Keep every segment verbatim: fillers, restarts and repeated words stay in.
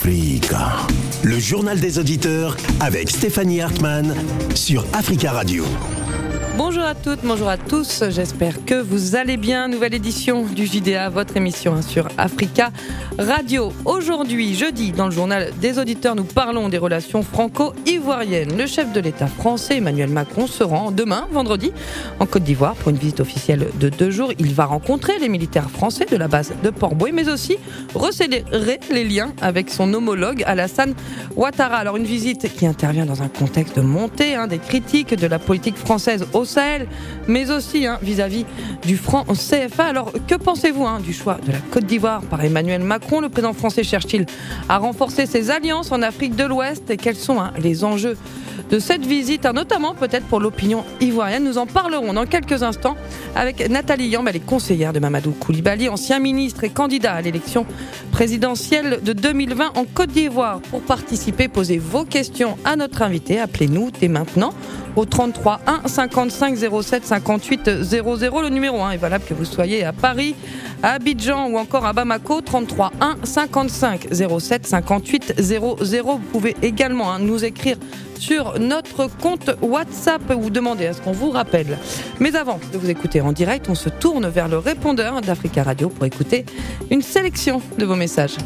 Africa. Le journal des auditeurs avec Stéphanie Hartmann sur Africa Radio. Bonjour à toutes, bonjour à tous, j'espère que vous allez bien. Nouvelle édition du J D A, votre émission hein, sur Africa Radio. Aujourd'hui, jeudi, dans le journal des auditeurs, nous parlons des relations franco-ivoiriennes. Le chef de l'État français, Emmanuel Macron, se rend demain, vendredi, en Côte d'Ivoire pour une visite officielle de deux jours. Il va rencontrer les militaires français de la base de Port-Bouët, mais aussi resserrer les liens avec son homologue Alassane Ouattara. Alors une visite qui intervient dans un contexte de montée hein, des critiques de la politique française au Sahel, mais aussi hein, vis-à-vis du franc C F A. Alors, que pensez-vous hein, du choix de la Côte d'Ivoire par Emmanuel Macron? Le président français cherche-t-il à renforcer ses alliances en Afrique de l'Ouest? Et quels sont hein, les enjeux de cette visite, hein, notamment peut-être pour l'opinion ivoirienne? Nous en parlerons dans quelques instants avec Nathalie Yamb, elle est conseillère de Mamadou Koulibaly, ancien ministre et candidat à l'élection présidentielle de deux mille vingt en Côte d'Ivoire. Pour participer, posez vos questions à notre invité. Appelez-nous dès maintenant au trente-trois un cinquante-cinq zéro sept cinquante-huit zéro zéro. Le numéro un est valable que vous soyez à Paris, à Abidjan ou encore à Bamako. Trente-trois un cinquante-cinq zéro sept cinquante-huit zéro zéro. Vous pouvez également hein, nous écrire sur notre compte WhatsApp ou demander à ce qu'on vous rappelle. Mais avant de vous écouter en direct, on se tourne vers le répondeur d'Africa Radio pour écouter une sélection de vos messages.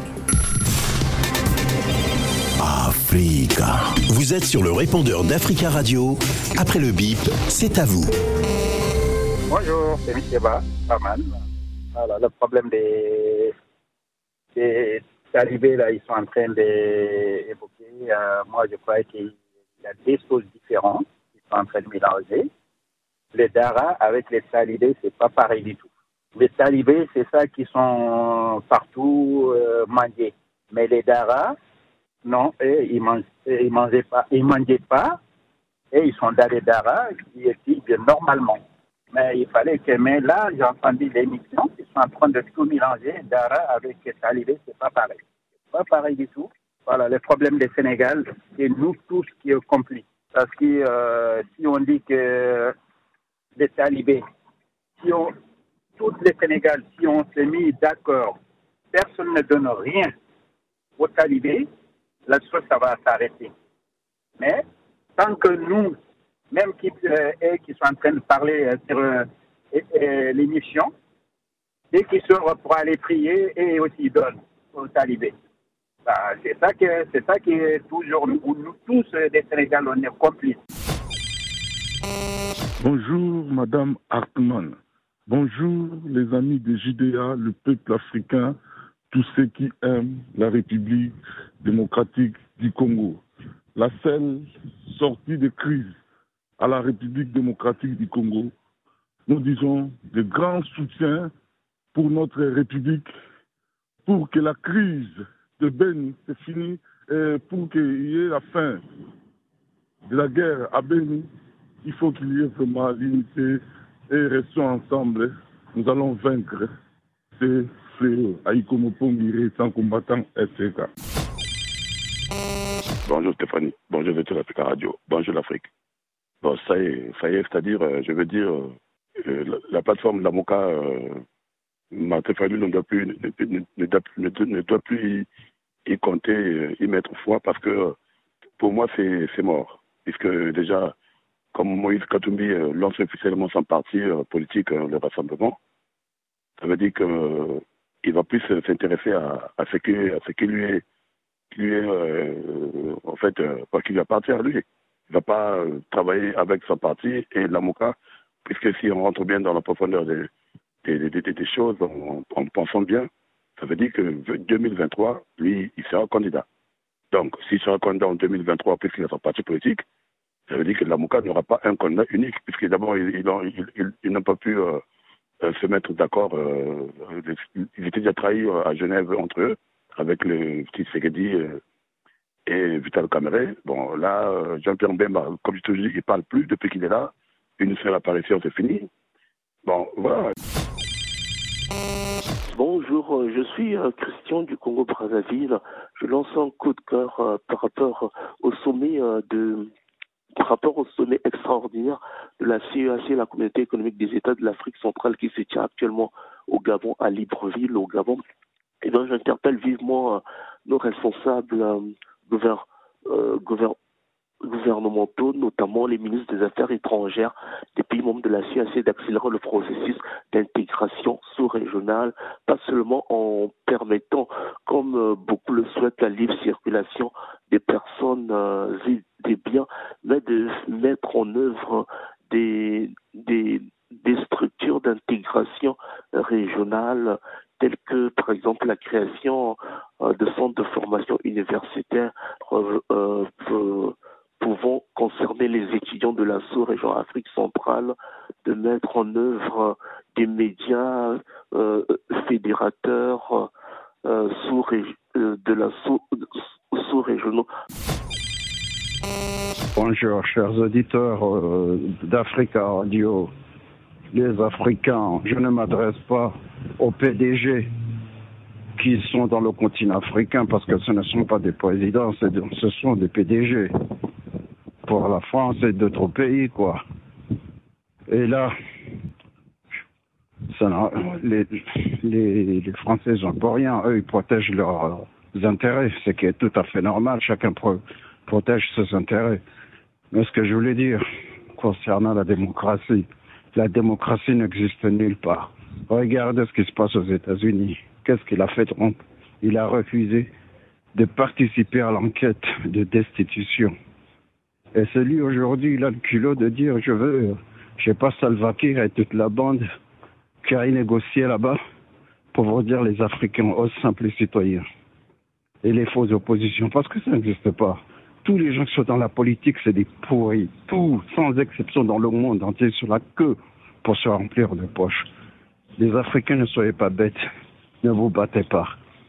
Africa. Vous êtes sur le répondeur d'Africa Radio. Après le bip, c'est à vous. Bonjour, c'est M. Baman. Voilà, le problème des, des talibés, là, ils sont en train d'évoquer. Euh, moi, je crois qu'il y a des choses différentes qui sont en train de mélanger. Les Dara avec les talibés, c'est pas pareil du tout. Les talibés, c'est ça qui sont partout euh, mangés. Mais les Dara, non, et ils mangent, ils mangeaient pas, ils mangeaient pas, et ils sont dans les Dara qui vivent normalement. Mais il fallait que, mais là, j'ai entendu l'émission, ils sont en train de tout mélanger, Dara avec les talibés, c'est pas pareil. C'est pas pareil du tout. Voilà, le problème du Sénégal, c'est nous tous qui sommes complices. Parce que euh, si on dit que les talibés, si on, tout le Sénégal, si on s'est mis d'accord, personne ne donne rien aux talibés, la chose, ça va s'arrêter. Mais tant que nous, même qui, euh, qui sont en train de parler euh, sur euh, euh, l'émission, dès qu'ils sont pour aller prier, et aussi ils donnent aux talibés. Bah, c'est ça que c'est ça qui est toujours nous, nous tous euh, des Sénégal, on est complices. Bonjour Madame Hartmann. Bonjour les amis de J D A, le peuple africain, tous ceux qui aiment la République démocratique du Congo. La seule sortie de crise à la République démocratique du Congo, nous disons de grands soutiens pour notre République, pour que la crise de Beni se finisse, et pour qu'il y ait la fin de la guerre à Beni. Il faut qu'il y ait vraiment l'unité et restons ensemble. Nous allons vaincre ces fléaux. Aïkomopongi, sans combattant, et cetera. Bonjour Stéphanie, bonjour Vétel Africa Radio, bonjour l'Afrique. Bon, ça y est, ça y est, c'est-à-dire, euh, je veux dire, euh, la, la plateforme Lamoka, euh, Martin Fayulu ne doit plus, ne, ne, ne, doit, ne, ne doit plus y, y compter, euh, y mettre foi, parce que pour moi, c'est, c'est mort. Puisque déjà, comme Moïse Katumbi euh, lance officiellement son parti euh, politique, euh, le Rassemblement, ça veut dire qu'il euh, va plus s'intéresser à, à ce qui, à ce qui lui est qui lui est, euh, en fait, euh, pas qui lui appartient à lui. Il ne va pas euh, travailler avec son parti et l'Amoka, puisque si on rentre bien dans la profondeur des, des, des, des choses, en, en pensant bien, ça veut dire que deux mille vingt-trois, lui, il sera candidat. Donc, s'il sera candidat en deux mille vingt-trois, puisqu'il a son parti politique, ça veut dire que l'Amoka n'aura pas un candidat unique, puisque d'abord, ils il, il, il, il n'ont pas pu euh, euh, se mettre d'accord. Euh, ils étaient déjà trahis à Genève entre eux, avec le petit Tshisekedi euh, et Vital Kamerhe. Bon, là, euh, Jean-Pierre Mbemba, comme je te dis, il ne parle plus depuis qu'il est là. Une seule apparition, c'est fini. Bon, voilà. Bonjour, je suis euh, Christian du Congo-Brazzaville. Je lance un coup de cœur euh, par rapport au sommet euh, de... par rapport au sommet extraordinaire de la C E A C, la Communauté économique des États de l'Afrique centrale, qui se tient actuellement au Gabon, à Libreville, au Gabon. Et donc, j'interpelle vivement euh, nos responsables euh, gouver- euh, gouver- gouvernementaux, notamment les ministres des Affaires étrangères des pays membres de la C E A C, d'accélérer le processus d'intégration sous-régionale, pas seulement en permettant, comme euh, beaucoup le souhaitent, la libre circulation des personnes euh, et des biens, mais de mettre en œuvre des, des, des structures d'intégration régionale telles que, par exemple, la création euh, de centres de formation universitaire euh, euh, euh, pouvant concerner les étudiants de la sous-région Afrique centrale, de mettre en œuvre des médias euh, fédérateurs euh, sous euh, de la sous, sous-régionaux. Bonjour, chers auditeurs euh, d'Africa Radio. Les Africains, je ne m'adresse pas aux P D G qui sont dans le continent africain parce que ce ne sont pas des présidents, ce sont des P D G pour la France et d'autres pays, quoi. Et là, ça, les, les, les Français n'ont pas rien. Eux, ils protègent leurs intérêts, ce qui est tout à fait normal. Chacun pro, protège ses intérêts. Mais ce que je voulais dire concernant la démocratie, la démocratie n'existe nulle part. Regardez ce qui se passe aux États-Unis. Qu'est-ce qu'il a fait, Trump? Il a refusé de participer à l'enquête de destitution. Et celui aujourd'hui, il a le culot de dire je veux, je sais pas, Salva Kiir et toute la bande qui a négocié là-bas pour vous dire les Africains aux simples citoyens et les fausses oppositions, parce que ça n'existe pas. Tous les gens qui sont dans la politique, c'est des pourris. Tous, sans exception, dans le monde entier, sur la queue pour se remplir de poches. Les Africains, ne soyez pas bêtes. Ne vous battez pas.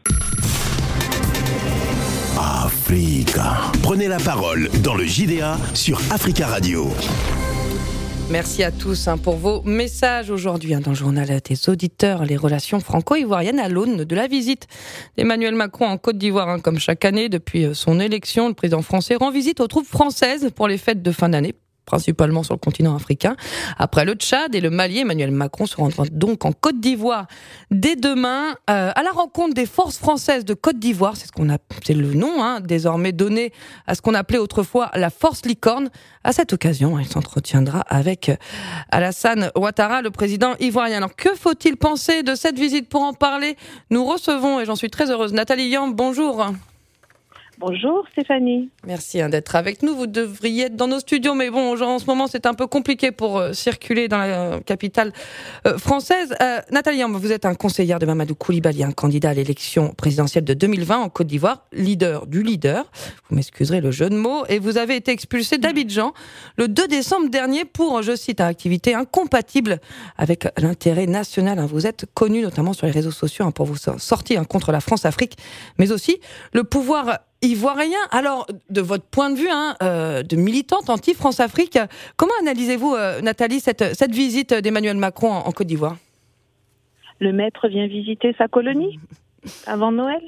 Africa. Prenez la parole dans le J D A sur Africa Radio. Merci à tous hein, pour vos messages aujourd'hui hein, dans le journal des auditeurs, les relations franco-ivoiriennes à l'aune de la visite d'Emmanuel Macron en Côte d'Ivoire. Hein, comme chaque année, depuis son élection, le président français rend visite aux troupes françaises pour les fêtes de fin d'année, principalement sur le continent africain. Après le Tchad et le Mali, Emmanuel Macron se rendra donc en Côte d'Ivoire dès demain euh, à la rencontre des forces françaises de Côte d'Ivoire. C'est ce qu'on a, c'est le nom hein, désormais donné à ce qu'on appelait autrefois la Force Licorne. À cette occasion, il s'entretiendra avec Alassane Ouattara, le président ivoirien. Alors que faut-il penser de cette visite? Pour en parler, nous recevons, et j'en suis très heureuse, Nathalie Yamb. Bonjour. Bonjour Stéphanie. Merci hein, d'être avec nous. Vous devriez être dans nos studios, mais bon, en ce moment, c'est un peu compliqué pour euh, circuler dans la capitale euh, française. Euh, Nathalie, vous êtes un conseillère de Mamadou Koulibaly, un candidat à l'élection présidentielle de deux mille vingt en Côte d'Ivoire, leader du leader. Vous m'excuserez le jeu de mots. Et vous avez été expulsé d'Abidjan le deux décembre dernier pour, je cite, activité incompatible avec l'intérêt national. Vous êtes connu notamment sur les réseaux sociaux hein, pour vous sortir hein, contre la France-Afrique, mais aussi le pouvoir ivoirien. Alors, de votre point de vue, hein, euh, de militante anti-France-Afrique, comment analysez-vous, euh, Nathalie, cette, cette visite d'Emmanuel Macron en, en Côte d'Ivoire? Le maître vient visiter sa colonie avant Noël.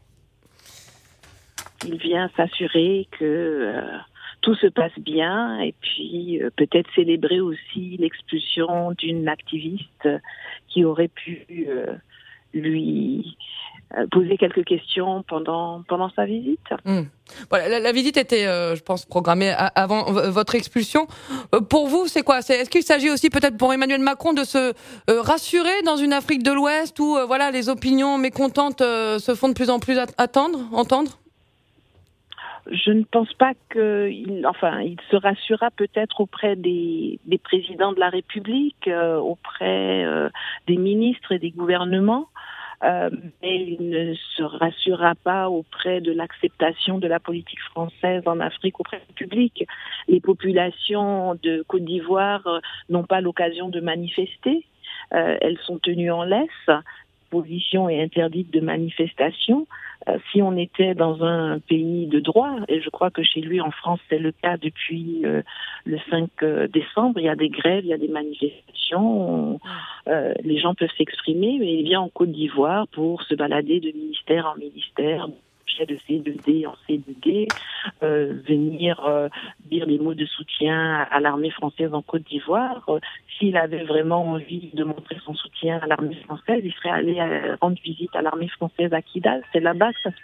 Il vient s'assurer que euh, tout se passe bien et puis euh, peut-être célébrer aussi l'expulsion d'une activiste qui aurait pu euh, lui poser quelques questions pendant pendant sa visite. Mmh. Voilà, la, la visite était, euh, je pense, programmée à, avant v- votre expulsion. Euh, pour vous, c'est quoi? C'est, est-ce qu'il s'agit aussi peut-être pour Emmanuel Macron de se euh, rassurer dans une Afrique de l'Ouest où euh, voilà, les opinions mécontentes euh, se font de plus en plus at- attendre, entendre? Je ne pense pas qu'il, enfin, il se rassurera peut-être auprès des, des présidents de la République, euh, auprès euh, des ministres et des gouvernements. Euh, mais il ne se rassurera pas auprès de l'acceptation de la politique française en Afrique auprès du public. Les populations de Côte d'Ivoire euh, n'ont pas l'occasion de manifester. Euh, elles sont tenues en laisse. Position est interdite de manifestation. Euh, si on était dans un pays de droit, et je crois que chez lui en France c'est le cas depuis euh, le cinq décembre, il y a des grèves, il y a des manifestations, on, euh, les gens peuvent s'exprimer, mais il vient en Côte d'Ivoire pour se balader de ministère en ministère, de C deux D en C deux D, euh, venir euh, dire des mots de soutien à l'armée française en Côte d'Ivoire. Euh, s'il avait vraiment envie de montrer son soutien à l'armée française, il serait allé euh, rendre visite à l'armée française à Kidal. C'est là-bas que ça se passe.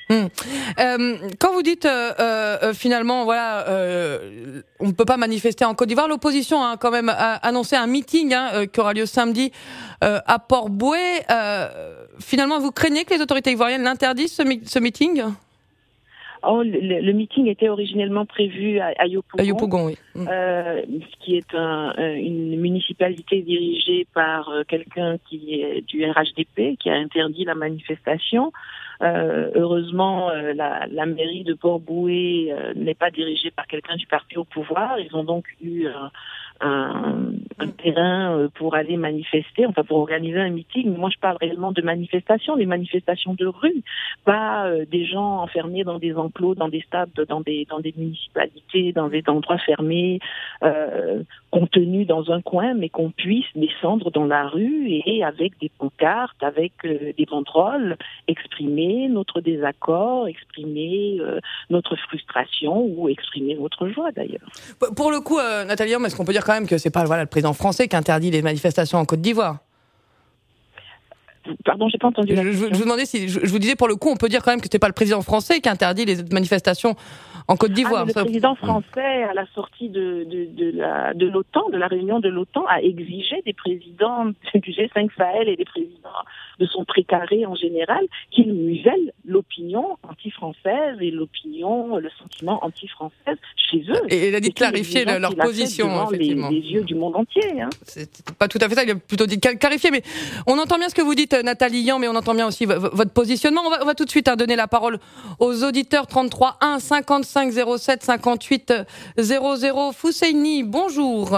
Mmh. Euh, quand vous dites euh, euh, finalement, voilà, euh, on ne peut pas manifester en Côte d'Ivoire, l'opposition a quand même a annoncé un meeting hein, qui aura lieu samedi euh, à Port-Bouët. Euh, finalement, vous craignez que les autorités ivoiriennes l'interdisent ce, mi- ce meeting ? Oh, le, le meeting était originellement prévu à, à Yopougon, à Yopougon oui. Mmh. euh, qui est un, une municipalité dirigée par quelqu'un qui est du R H D P, qui a interdit la manifestation. Euh, heureusement, euh, la, la mairie de Port-Bouët euh, n'est pas dirigée par quelqu'un du parti au pouvoir. Ils ont donc eu euh, un, un terrain pour aller manifester, enfin pour organiser un meeting. Moi, je parle réellement de manifestations, des manifestations de rue, pas euh, des gens enfermés dans des enclos, dans des stades, dans des dans des municipalités, dans des endroits fermés, euh, contenus dans un coin, mais qu'on puisse descendre dans la rue et avec des pancartes, avec euh, des banderoles, exprimer notre désaccord, exprimer euh, notre frustration ou exprimer notre joie d'ailleurs. Pour le coup, euh, Nathalie, est-ce qu'on peut dire quand même que c'est pas voilà, le président français qui interdit les manifestations en Côte d'Ivoire ? Pardon, j'ai pas entendu. Je, je, je vous demandais si je, je vous disais pour le coup, on peut dire quand même que c'est pas le président français qui interdit les manifestations en Côte d'Ivoire. Ah, le président français, à la sortie de, de, de, la, de l'OTAN, de la réunion de l'OTAN, a exigé des présidents du G cinq Sahel et des présidents de son précaré en général qu'ils musellent l'opinion anti-française et l'opinion, le sentiment anti-française chez eux. Et il a dit de clarifier le, leur position, effectivement. Les, les yeux du monde entier. Hein. C'est pas tout à fait ça, il a plutôt dit clarifier, mais on entend bien ce que vous dites, Nathalie Yan, mais on entend bien aussi v- votre positionnement. On va, on va tout de suite hein, donner la parole aux auditeurs. Trente-trois un cinquante-cinq zéro sept cinquante-huit zéro zéro. Fousseini, bonjour.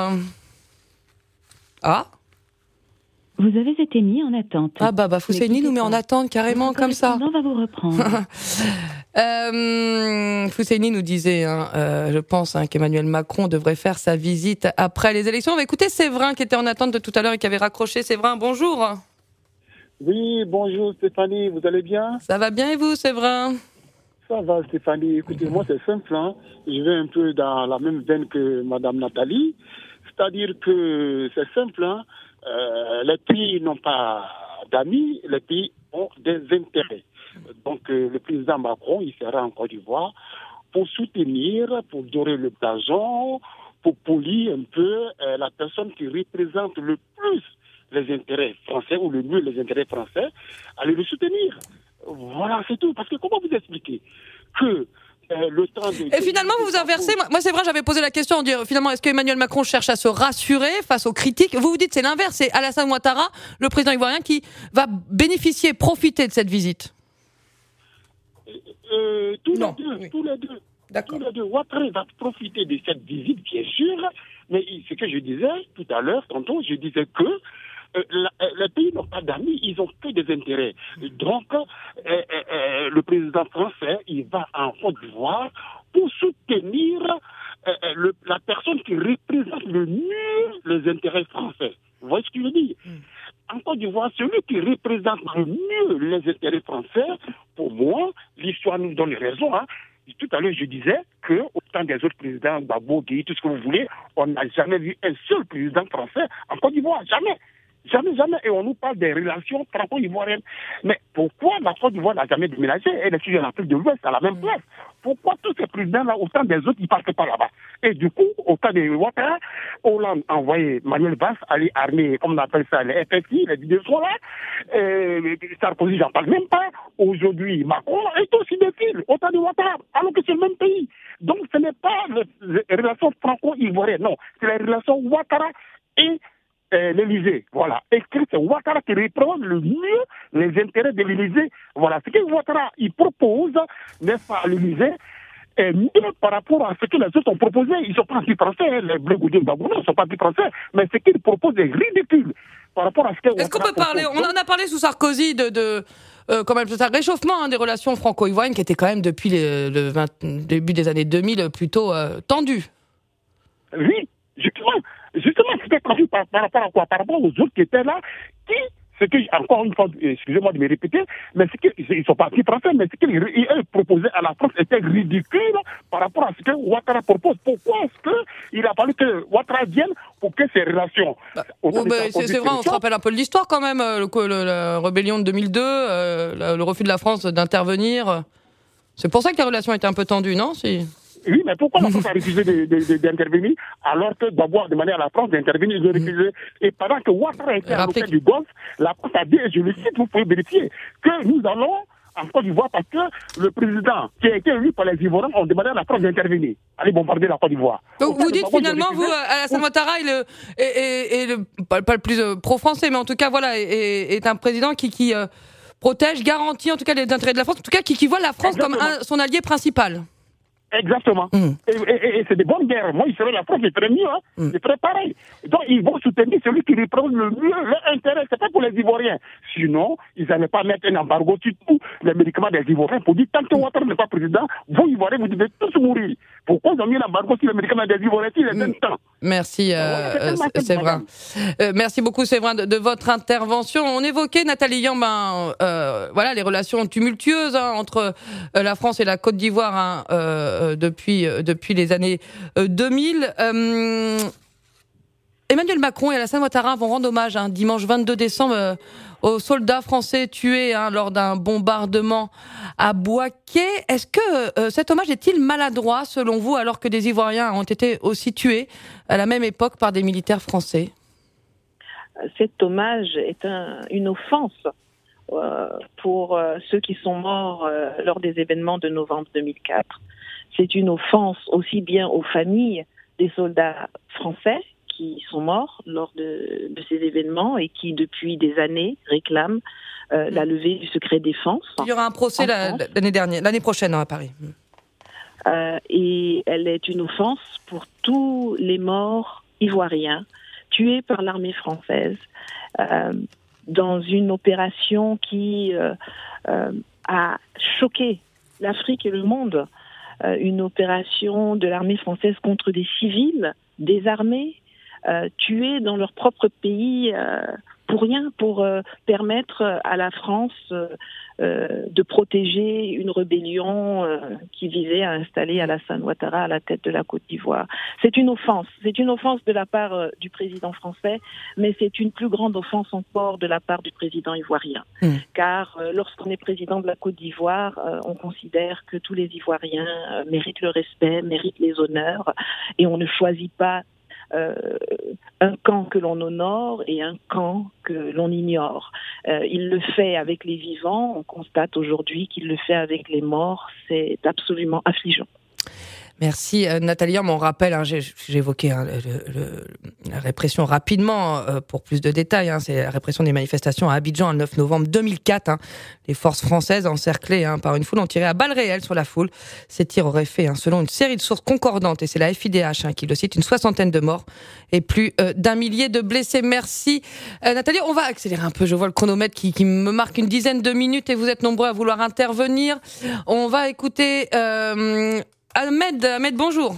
Ah Vous avez été mis en attente. Ah bah, bah Fousseini nous met en attente carrément comme ça. On va vous reprendre. euh, Fousseini nous disait, hein, euh, je pense hein, qu'Emmanuel Macron devrait faire sa visite après les élections. On va écouter Séverin qui était en attente de tout à l'heure et qui avait raccroché. Séverin, bonjour. Oui, bonjour Stéphanie, vous allez bien ? Ça va bien et vous, Séverin ? Ça va Stéphanie, écoutez, moi c'est simple, hein. Je vais un peu dans la même veine que Madame Nathalie, c'est-à-dire que c'est simple, hein. Euh, les pays n'ont pas d'amis, les pays ont des intérêts. Donc euh, le président Macron, il sera en Côte d'Ivoire pour soutenir, pour dorer le blason, pour polir un peu euh, la personne qui représente le plus les intérêts français, ou le mieux les intérêts français, aller le soutenir. Voilà, c'est tout. Parce que comment vous expliquer que euh, le temps de... Et finalement, vous vous inversez. Moi, moi, c'est vrai, j'avais posé la question, en dire, finalement, est-ce qu'Emmanuel Macron cherche à se rassurer face aux critiques ? Vous vous dites c'est l'inverse, c'est Alassane Ouattara, le président ivoirien, qui va bénéficier, profiter de cette visite. Euh, tous non, les deux, oui. tous les deux. D'accord. Tous les deux. Ouattara va profiter de cette visite, bien sûr, mais ce que je disais tout à l'heure, tantôt, je disais que euh, la, euh, les pays n'ont pas d'amis, ils ont que des intérêts. Donc, euh, euh, euh, le président français, il va en Côte d'Ivoire pour soutenir euh, le, la personne qui représente le mieux les intérêts français. Vous voyez ce que je veux dire ? Mm. En Côte d'Ivoire, celui qui représente le mieux les intérêts français, pour moi, l'histoire nous donne raison, hein. Tout à l'heure, je disais qu'au temps des autres présidents, Gbagbo, Guèye, tout ce que vous voulez, on n'a jamais vu un seul président français en Côte d'Ivoire. Jamais. Jamais, jamais. Et on nous parle des relations franco-ivoiriennes. Mais pourquoi la Côte d'Ivoire n'a jamais déménagé ? Elle est toujours en Afrique de l'Ouest, à la même place. Pourquoi tous ces présidents-là, au temps des autres, ils ne partent pas là-bas ? Et du coup, au temps de Ouattara, Hollande a envoyé Manuel Valls aller armer, comme on appelle ça, les F F I, les deux sont là. Euh, Sarkozy, j'en parle même pas. Aujourd'hui, Macron est aussi des fils, au temps de Ouattara, alors que c'est le même pays. Donc, ce n'est pas les, les relations franco-ivoiriennes, non. C'est les relations Ouattara et Euh, l'Élysée, voilà. Et que c'est Ouattara qui représente le mieux les intérêts de l'Élysée. Voilà. Ce que Ouattara, il propose, n'est-ce pas, à l'Élysée, est mieux par rapport à ce que les autres ont proposé. Ils ne sont pas anti-français, hein. Les Blé Goudin Babouno ne sont pas anti-français, mais ce qu'ils proposent est ridicule par rapport à ce que Est-ce qu'on peut parler, on en a parlé sous Sarkozy de, de euh, quand même, un réchauffement hein, des relations franco-ivoiriennes qui était quand même depuis les, le vingt, début des années deux mille plutôt euh, tendu. Oui, justement. Justement, c'était tendu par, par rapport à quoi ? Par rapport aux autres qui étaient là, qui, ce que, encore une fois, excusez-moi de me répéter, mais ce qu'ils ne sont pas anti-français, mais ce qu'ils proposaient à la France était ridicule par rapport à ce que Ouattara propose. Pourquoi est-ce qu'il a fallu que Ouattara vienne pour que ces relations... Bah, oh, bah, c'est, c'est vrai, on se rappelle un peu de l'histoire quand même, le, le, la rébellion de deux mille deux, euh, le refus de la France d'intervenir... C'est pour ça que la relation était un peu tendue, non si... Oui, mais pourquoi la France a refusé de, de, de, d'intervenir alors que d'abord demander à la France d'intervenir, ils ont refusé. Et pendant que Ouattara était à l'occasion du Golfe, la France a dit, et je le cite, vous pouvez vérifier, que nous allons en Côte d'Ivoire parce que le président qui a été élu par les Ivoiriens ont demandé à la France d'intervenir. Allez bombarder la Côte d'Ivoire. Donc vous dites finalement, vous, Alassane Ouattara est, le, est, est, est le, pas, pas le plus euh, pro-français, mais en tout cas, voilà, est, est un président qui, qui euh, protège, garantit en tout cas les intérêts de la France, en tout cas qui, qui voit la France Exactement. comme un, son allié principal. Exactement. Mmh. Et, et, et c'est des bonnes guerres. Moi, il serait la France, il ferait mieux. Hein. Mmh. Il ferait pareil. Donc, ils vont soutenir celui qui représente le mieux leur intérêt. C'est pas pour les Ivoiriens. Sinon, ils n'allaient pas mettre un embargo sur tous les médicaments des Ivoiriens pour dire tant que Ouattara n'est pas président, vous, Ivoiriens, vous devez tous mourir. Pourquoi ils ont mis un embargo sur les médicaments des Ivoiriens s'il est un temps? Merci, euh, ouais, Séverin. Euh, merci beaucoup, Séverin, de, de votre intervention. On évoquait, Nathalie Yan, ben, euh, voilà, les relations tumultueuses hein, entre euh, la France et la Côte d'Ivoire hein, euh, depuis, euh, depuis les années euh, deux mille. Euh, Emmanuel Macron et Alassane Ouattara vont rendre hommage hein, dimanche vingt-deux décembre euh, aux soldats français tués hein, lors d'un bombardement à Bouaké. Est-ce que euh, cet hommage est-il maladroit selon vous alors que des Ivoiriens ont été aussi tués à la même époque par des militaires français? Cet hommage est un, une offense euh, pour euh, ceux qui sont morts euh, lors des événements de novembre deux mille quatre. C'est une offense aussi bien aux familles des soldats français qui sont morts lors de, de ces événements et qui, depuis des années, réclament euh, la levée du secret défense. Il y aura un procès la, l'année dernière, l'année prochaine à Paris. Euh, et elle est une offense pour tous les morts ivoiriens tués par l'armée française euh, dans une opération qui euh, euh, a choqué l'Afrique et le monde. Euh, une opération de l'armée française contre des civils désarmés, Euh, tués dans leur propre pays euh, pour rien, pour euh, permettre à la France euh, euh, de protéger une rébellion euh, qui visait à installer Alassane Ouattara à la tête de la Côte d'Ivoire. C'est une offense, c'est une offense de la part euh, du président français, mais c'est une plus grande offense encore de la part du président ivoirien. Mmh. Car euh, lorsqu'on est président de la Côte d'Ivoire, euh, on considère que tous les Ivoiriens euh, méritent le respect, méritent les honneurs, et on ne choisit pas Euh, un camp que l'on honore et un camp que l'on ignore. Euh, il le fait avec les vivants, on constate aujourd'hui qu'il le fait avec les morts, c'est absolument affligeant. Merci euh, Nathalie. On rappelle, hein, j'ai, j'ai évoqué hein, le, le, la répression rapidement euh, pour plus de détails. Hein, c'est la répression des manifestations à Abidjan le neuf novembre deux mille quatre. Hein. Les forces françaises encerclées hein, par une foule ont tiré à balles réelles sur la foule. Ces tirs auraient fait, hein, selon une série de sources concordantes, et c'est la F I D H hein, qui le cite, une soixantaine de morts et plus euh, d'un millier de blessés. Merci euh, Nathalie. On va accélérer un peu. Je vois le chronomètre qui, qui me marque une dizaine de minutes et vous êtes nombreux à vouloir intervenir. On va écouter... Euh, Ahmed, Ahmed, bonjour.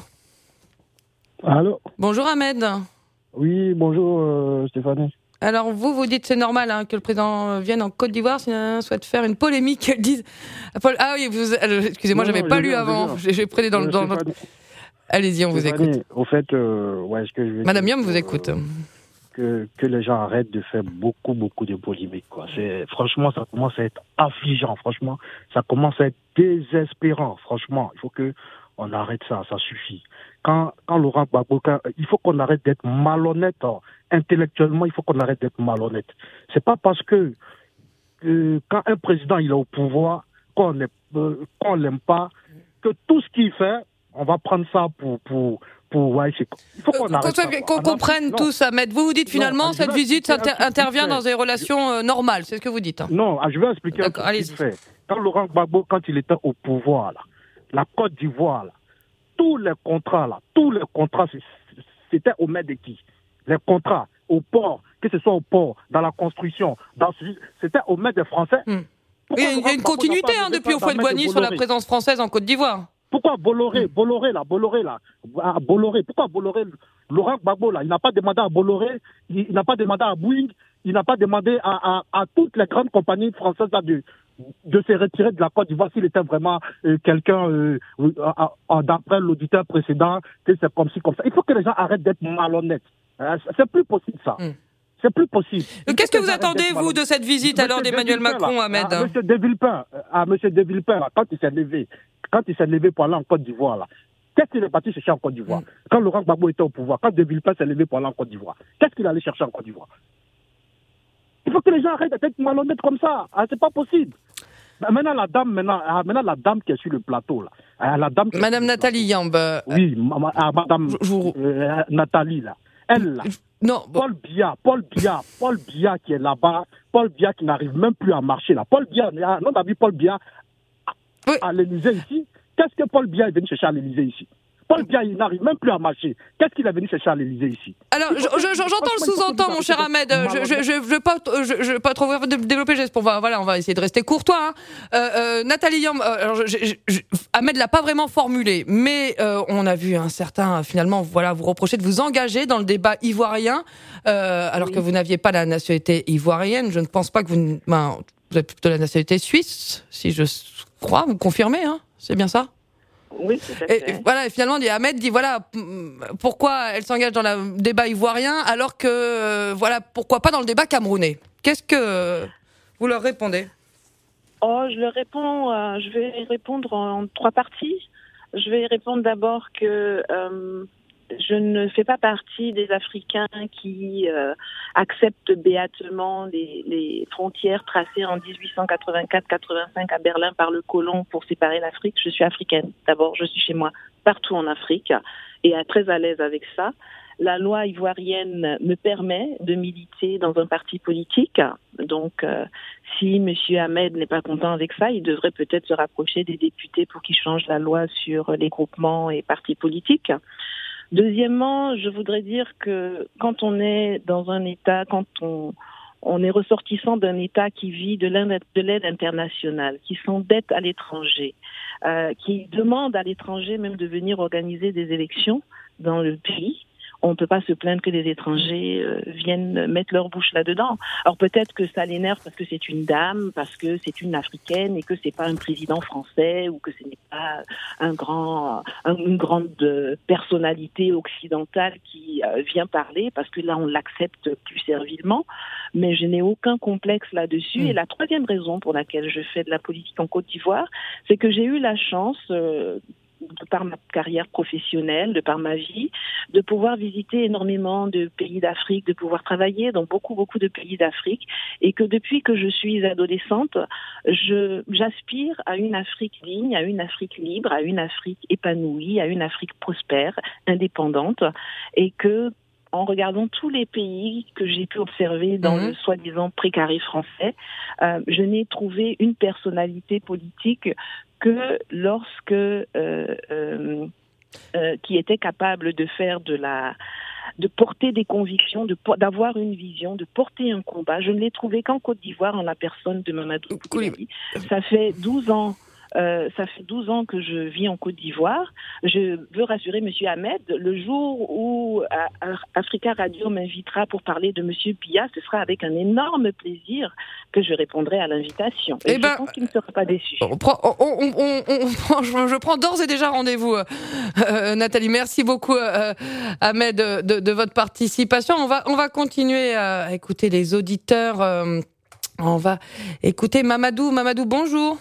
Allô. Bonjour Ahmed. Oui, bonjour euh, Stéphanie. Alors vous, vous dites c'est normal hein, que le président vienne en Côte d'Ivoire si un souhaite faire une polémique, qu'elle dise... Ah oui, vous... excusez-moi, non, j'avais non, pas lu avant, j'ai, j'ai pris dans le... Dans... Allez-y, on Stéphanie, vous écoute. Au fait, euh, ouais, ce que je veux Madame dire, Yam vous euh, écoute. Que, que les gens arrêtent de faire beaucoup, beaucoup de polémiques, quoi. C'est, franchement, ça commence à être affligeant, franchement. Ça commence à être désespérant, franchement. Il faut que on arrête ça, ça suffit. Quand, quand Laurent Gbagbo, quand, il faut qu'on arrête d'être malhonnête, hein. Intellectuellement, il faut qu'on arrête d'être malhonnête. C'est pas parce que euh, quand un président il est au pouvoir, qu'on ne euh, qu'on l'aime pas, que tout ce qu'il fait, on va prendre ça pour pour pour ouais, c'est... Il faut qu'on euh, arrête qu'on, ça, qu'on comprenne tous, Ahmed. Vous vous dites finalement non, cette visite ça inter- intervient dans des relations euh, normales, c'est ce que vous dites. Hein. Non, je vais expliquer D'accord, ce qu'il fait. Quand Laurent Gbagbo, quand il était au pouvoir là. La Côte d'Ivoire, là, tous les contrats, là, tous les contrats, c'était au maître de qui? Les contrats au port, que ce soit au port, dans la construction, dans ce... c'était au maître des Français. Hum. Il y a, il y a une continuité hein, depuis Houphouët-Boigny sur la présence française en Côte d'Ivoire. Pourquoi Bolloré, hum. Bolloré là, Bolloré là, Bolloré, pourquoi Bolloré, Laurent Gbagbo là, il n'a pas demandé à Bolloré, il, il n'a pas demandé à Bouygues, il n'a pas demandé à, à, à toutes les grandes compagnies françaises là, de de se retirer de la Côte d'Ivoire s'il était vraiment euh, quelqu'un, euh, euh, d'après l'auditeur précédent, que c'est comme ci, comme ça. Il faut que les gens arrêtent d'être malhonnêtes. Euh, c'est plus possible ça. Mm. C'est plus possible. Qu'est-ce que vous attendez, vous, de cette visite Monsieur alors d'Emmanuel Macron, là, Ahmed? à Monsieur De Villepin, à Monsieur De Villepin, là, quand il s'est levé, quand il s'est levé pour aller en Côte d'Ivoire, là, qu'est-ce qu'il est parti chercher en Côte d'Ivoire? mm. Quand Laurent Gbagbo était au pouvoir, quand De Villepin s'est levé pour aller en Côte d'Ivoire, qu'est-ce qu'il allait chercher en Côte d'Ivoire? Il faut que les gens arrêtent d'être malhonnêtes comme ça. Ah, c'est pas possible. Maintenant, la dame, maintenant, maintenant, la dame qui est sur le plateau, là, la dame Madame Nathalie Yamb. Euh, oui, ma, ma, ah, Madame je, je... Euh, Nathalie, là. Elle, là. Non, Paul Biya, Paul Biya, Paul Biya qui est là-bas, Paul Biya qui n'arrive même plus à marcher, là. Paul Biya, non, t'as vu Paul Biya à, oui. à l'Élysée ici. Qu'est-ce que Paul Biya est venu chercher à l'Élysée ici? Paul Biya, il n'arrive même plus à marcher. Qu'est-ce qu'il est venu chercher à l'Élysée ici? Alors, je, je, j'entends le sous-entend, mon cher Ahmed. Je ne je, veux pas, je, je, pas trop développer. Pour, voilà, on va essayer de rester courtois. Hein. Euh, euh, Nathalie Yamb, alors, je, je, je, Ahmed l'a pas vraiment formulé, mais euh, on a vu un certain, finalement, voilà, vous reprocher de vous engager dans le débat ivoirien, euh, alors oui. que vous n'aviez pas la nationalité ivoirienne. Je ne pense pas que vous, ben, vous avez plutôt la nationalité suisse, si je crois. Vous confirmez, hein? C'est bien ça? Oui, tout à fait. Et, et voilà, et finalement, Ahmed dit voilà pourquoi elle s'engage dans le débat ivoirien alors que euh, voilà pourquoi pas dans le débat camerounais. Qu'est-ce que vous leur répondez? Oh, je leur réponds. Euh, je vais répondre en trois parties. Je vais répondre d'abord que euh, je ne fais pas partie des Africains qui euh, acceptent béatement les, les frontières tracées en dix-huit cent quatre-vingt-quatre quatre-vingt-cinq à Berlin par le colon pour séparer l'Afrique. Je suis africaine. D'abord, je suis chez moi partout en Afrique et très à l'aise avec ça. La loi ivoirienne me permet de militer dans un parti politique. Donc, euh, si M. Ahmed n'est pas content avec ça, il devrait peut-être se rapprocher des députés pour qu'ils changent la loi sur les groupements et partis politiques. Deuxièmement, je voudrais dire que quand on est dans un État, quand on, on est ressortissant d'un État qui vit de l'aide, de l'aide internationale, qui s'endette à l'étranger, euh, qui demande à l'étranger même de venir organiser des élections dans le pays, on ne peut pas se plaindre que les étrangers euh, viennent mettre leur bouche là-dedans. Alors peut-être que ça l'énerve parce que c'est une dame, parce que c'est une africaine et que c'est pas un président français ou que ce n'est pas un grand, un, une grande personnalité occidentale qui euh, vient parler, parce que là on l'accepte plus servilement. Mais je n'ai aucun complexe là-dessus. Mmh. Et la troisième raison pour laquelle je fais de la politique en Côte d'Ivoire, c'est que j'ai eu la chance euh, de par ma carrière professionnelle, de par ma vie, de pouvoir visiter énormément de pays d'Afrique, de pouvoir travailler dans beaucoup, beaucoup de pays d'Afrique, et que depuis que je suis adolescente, je, j'aspire à une Afrique digne, à une Afrique libre, à une Afrique épanouie, à une Afrique prospère, indépendante, et que en regardant tous les pays que j'ai pu observer dans mmh. le soi-disant précaré français, euh, je n'ai trouvé une personnalité politique que lorsque euh, euh, euh, qui était capable de faire de la, de porter des convictions, de d'avoir une vision, de porter un combat. Je ne l'ai trouvé qu'en Côte d'Ivoire en la personne de Mamadou Koulibaly. Ça fait douze ans. Euh, ça fait douze ans que je vis en Côte d'Ivoire. Je veux rassurer Monsieur Ahmed, le jour où euh, Africa Radio m'invitera pour parler de Monsieur Biya, ce sera avec un énorme plaisir que je répondrai à l'invitation. Et, et je ben, pense qu'il ne sera pas déçu. On prend, on, on, on, on, je prends d'ores et déjà rendez-vous, euh, euh, Nathalie. Merci beaucoup, euh, Ahmed, de, de, de votre participation. On va, on va continuer à écouter les auditeurs. Euh, on va écouter Mamadou. Mamadou, bonjour.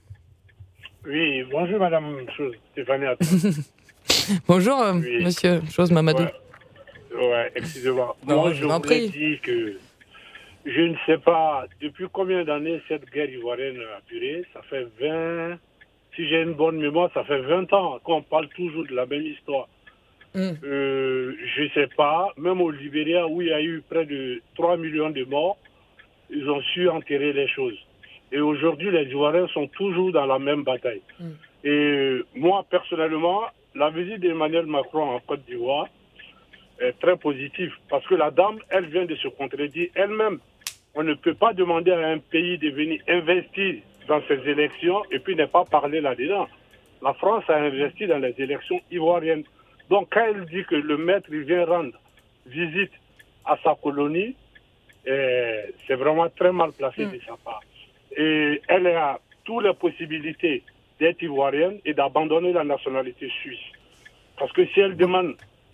Oui, bonjour Madame Chose, Stéphanie. Bonjour euh, oui. Monsieur Chose Mamadou. Ouais, ouais excusez-moi. Non, Moi, je voulais dire que je ne sais pas depuis combien d'années cette guerre ivoirienne a duré. Ça fait vingt, si j'ai une bonne mémoire, ça fait vingt ans qu'on parle toujours de la même histoire. Mm. Euh, je ne sais pas, même au Libéria où il y a eu près de trois millions de morts, ils ont su enterrer les choses. Et aujourd'hui, les Ivoiriens sont toujours dans la même bataille. Mm. Et moi, personnellement, la visite d'Emmanuel Macron en Côte d'Ivoire est très positive. Parce que la dame, elle vient de se contredire elle-même. On ne peut pas demander à un pays de venir investir dans ces élections et puis ne pas parler là-dedans. La France a investi dans les élections ivoiriennes. Donc, quand elle dit que le maître il vient rendre visite à sa colonie, eh, c'est vraiment très mal placé mm. de sa part. Et elle a toutes les possibilités d'être ivoirienne et d'abandonner la nationalité suisse. Parce que si elle demande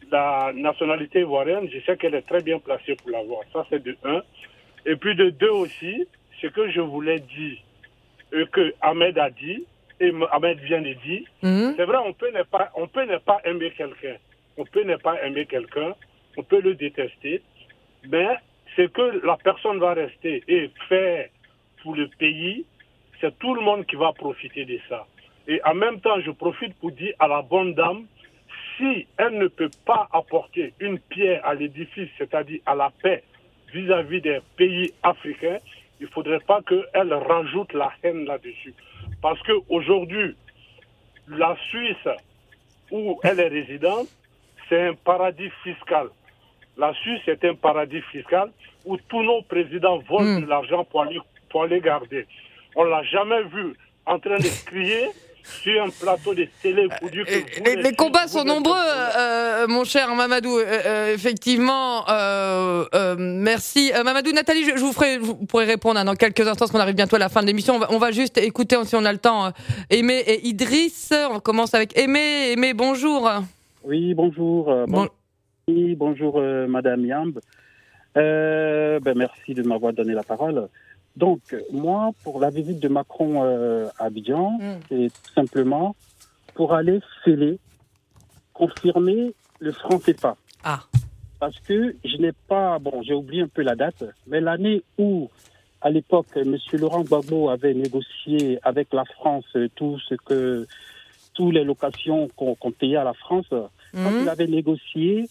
la nationalité ivoirienne, je sais qu'elle est très bien placée pour l'avoir. Ça, c'est de un. Et puis de deux aussi, ce que je voulais dire, euh, que Ahmed a dit, et Ahmed vient de dire, mmh. c'est vrai, on peut ne pas, on peut ne pas aimer quelqu'un. On peut ne pas aimer quelqu'un, on peut le détester, mais ce que la personne va rester et faire pour le pays, c'est tout le monde qui va profiter de ça. Et en même temps, je profite pour dire à la bonne dame, si elle ne peut pas apporter une pierre à l'édifice, c'est-à-dire à la paix vis-à-vis des pays africains, il ne faudrait pas qu'elle rajoute la haine là-dessus. Parce qu'aujourd'hui, la Suisse, où elle est résidente, c'est un paradis fiscal. La Suisse est un paradis fiscal où tous nos présidents volent mmh. de l'argent pour aller, pour aller garder. On ne l'a jamais vu en train de crier sur un plateau de télé pour dire que vous les, les combats sont nombreux, euh, mon cher Mamadou. Euh, euh, effectivement, euh, euh, merci. Euh, Mamadou, Nathalie, je, je vous ferai, vous pourrez répondre hein, dans quelques instants, parce qu'on arrive bientôt à la fin de l'émission. On va, on va juste écouter, si on a le temps, euh, Aimé et Idriss. On commence avec Aimé. Aimé, bonjour. Oui, bonjour. Euh, bon... bon... Bonjour, euh, Madame Yamb. Euh, ben, merci de m'avoir donné la parole. Donc, moi, pour la visite de Macron euh, à Abidjan, mmh. c'est tout simplement pour aller sceller, confirmer le franc C F A. Ah. Parce que je n'ai pas, bon, j'ai oublié un peu la date, mais l'année où, à l'époque, M. Laurent Gbagbo avait négocié avec la France tout ce que, toutes les locations qu'on, qu'on payait à la France, mmh. quand il avait négocié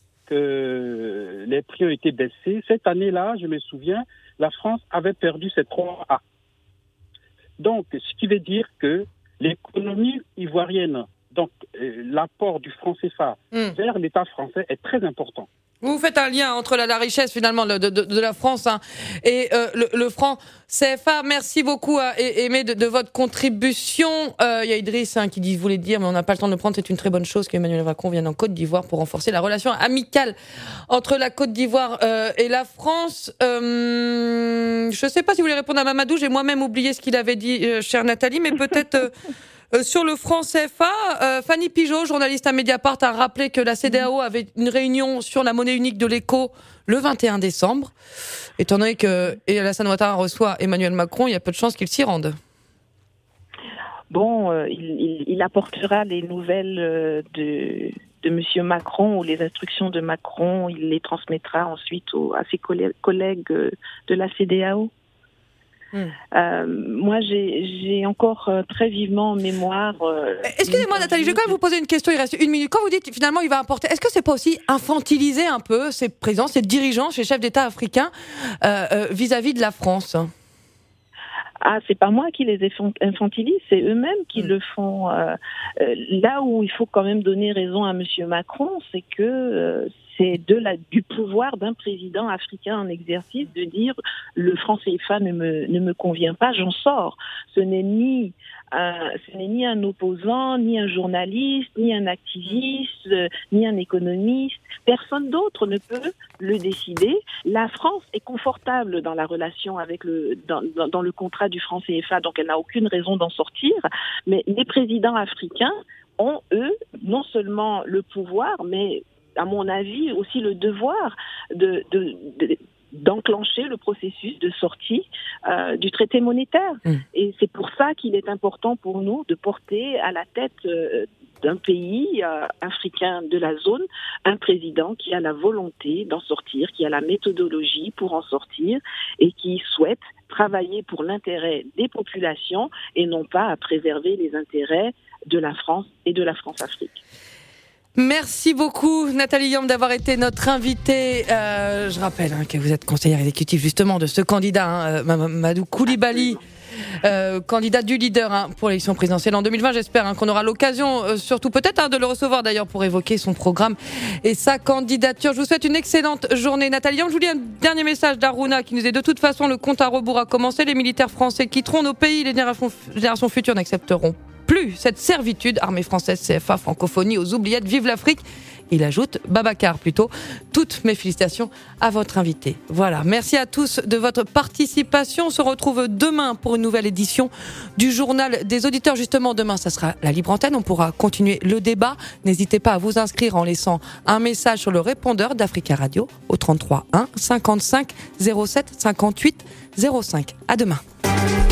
que les prix ont été baissés, cette année-là, je me souviens, la France avait perdu ses trois A. Donc, ce qui veut dire que l'économie ivoirienne, donc euh, l'apport du franc C F A mmh. vers l'État français est très important. Vous faites un lien entre la, la richesse finalement de, de, de la France hein, et euh, le, le franc C F A. Merci beaucoup à Aimé de, de votre contribution. Il euh, y a Idriss hein, qui dit, voulait dire, mais on n'a pas le temps de le prendre. C'est une très bonne chose qu'Emmanuel Macron vienne en Côte d'Ivoire pour renforcer la relation amicale entre la Côte d'Ivoire euh, et la France. Euh, je ne sais pas si vous voulez répondre à Mamadou. J'ai moi-même oublié ce qu'il avait dit, euh, chère Nathalie, mais peut-être... Euh, Euh, sur le franc C F A, euh, Fanny Pigeot, journaliste à Mediapart, a rappelé que la C E D E A O avait une réunion sur la monnaie unique de l'éco le vingt et un décembre. Étant donné que Alassane Ouattara reçoit Emmanuel Macron, il y a peu de chances qu'il s'y rende. Bon, euh, il, il, il apportera les nouvelles euh, de, de M. Macron ou les instructions de Macron. Il les transmettra ensuite aux, à ses collègues, collègues de la C E D E A O. Mmh. Euh, moi, j'ai, j'ai encore euh, très vivement en mémoire... Euh, Excusez-moi, Nathalie, je vais quand même vous poser une question, il reste une minute. Quand vous dites, finalement, il va apporter... Est-ce que c'est pas aussi infantiliser un peu ces présidents, ces dirigeants, ces chefs d'État africains euh, euh, vis-à-vis de la France ? Ah, c'est pas moi qui les infantilise, c'est eux-mêmes qui mmh. le font. Euh, euh, là où il faut quand même donner raison à M. Macron, c'est que euh, c'est de la, du pouvoir d'un président africain en exercice de dire le franc C F A ne me, ne me convient pas, j'en sors. Ce n'est ni un, ce n'est ni un opposant, ni un journaliste, ni un activiste, euh, ni un économiste. Personne d'autre ne peut le décider. La France est confortable dans la relation avec le, dans, dans, dans le contrat du franc C F A, donc elle n'a aucune raison d'en sortir. Mais les présidents africains ont, eux, non seulement le pouvoir, mais à mon avis, aussi le devoir de, de, de, d'enclencher le processus de sortie euh, du traité monétaire. Mmh. Et c'est pour ça qu'il est important pour nous de porter à la tête euh, d'un pays euh, africain de la zone un président qui a la volonté d'en sortir, qui a la méthodologie pour en sortir et qui souhaite travailler pour l'intérêt des populations et non pas à préserver les intérêts de la France et de la France-Afrique. Merci beaucoup Nathalie Yamb d'avoir été notre invitée. Euh, je rappelle hein, que vous êtes conseillère exécutive justement de ce candidat, hein, Mamadou Coulibaly, euh, candidat du leader hein, pour l'élection présidentielle en deux mille vingt. J'espère hein, qu'on aura l'occasion, euh, surtout peut-être hein, de le recevoir d'ailleurs pour évoquer son programme et sa candidature. Je vous souhaite une excellente journée Nathalie Yamb. Je vous lis un dernier message d'Aruna qui nous dit de toute façon le compte à rebours a commencé. Les militaires français quitteront nos pays, les générations, générations futures n'accepteront plus cette servitude. Armée française, C F A, francophonie aux oubliettes, vive l'Afrique. il ajoute, Babacar plutôt. Toutes mes félicitations à votre invité. Voilà, merci à tous de votre participation. On se retrouve demain pour une nouvelle édition du Journal des auditeurs. Justement, demain, ça sera la libre antenne. On pourra continuer le débat. N'hésitez pas à vous inscrire en laissant un message sur le répondeur d'Africa Radio au trente-trois un cinquante-cinq zéro sept cinquante-huit zéro cinq. À demain.